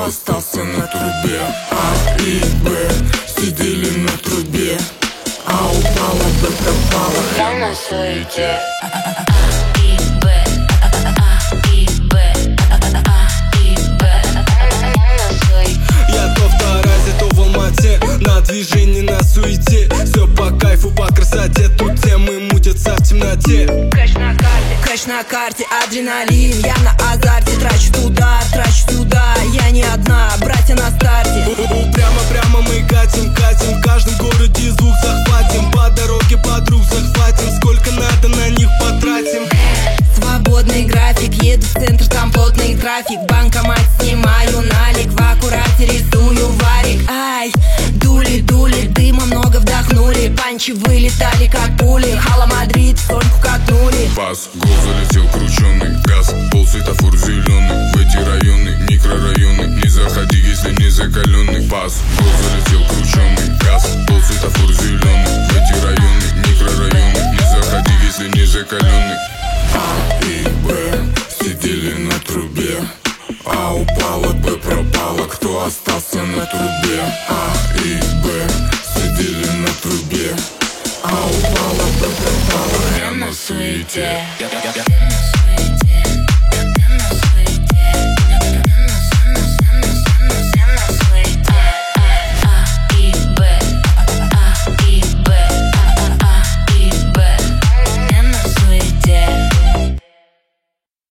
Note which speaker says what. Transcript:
Speaker 1: кто остался на трубе. А и Б сидели на трубе, а упала Б пропала. Я на суете.
Speaker 2: Я то в Таразе, то в Алмате, на движении, на суете. Все по кайфу, по красоте, тут темы мутятся в темноте.
Speaker 3: Кэш на карте, адреналин, я на азарте. Трачу туда, трачу сюда, я не одна, братья на старте.
Speaker 2: Прямо мы катим, в каждом городе звук захватим. По дороге подруг захватим, сколько надо на них потратим.
Speaker 3: Свободный график, еду в центр, там плотный трафик. Банкомат снимаю налик, в аккурате рисую варик. Ай, дули, дыма много вдохнули, панчи вылетали как пули. Хала Мадрид, соньку катнули.
Speaker 1: Пас, гол залетел крученый, газ, пол светофор зеленый. В эти районы, микрорайоны, не заходи, если не закаленный. Пас, гол залетел крученый, газ, пол светофор зеленый. В эти районы, микрорайоны, не заходи, если не закаленный. А и Б сидели на трубе, а упала Б пропала. Кто остался на трубе? А и Б сидели на трубе, а упала Б пропала. Я на суете.